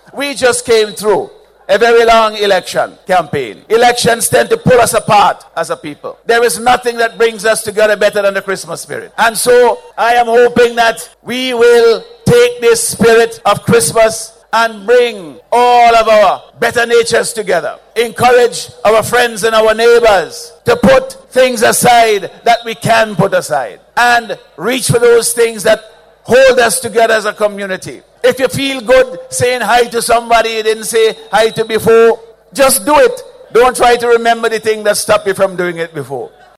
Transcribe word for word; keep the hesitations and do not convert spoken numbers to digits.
We just came through a very long election campaign. Elections tend to pull us apart as a people. There is nothing that brings us together better than the Christmas spirit. And so I am hoping that we will take this spirit of Christmas and bring all of our better natures together. Encourage our friends and our neighbors to put things aside that we can put aside. And reach for those things that hold us together as a community. If you feel good saying hi to somebody you didn't say hi to before, just do it. Don't try to remember the thing that stopped you from doing it before.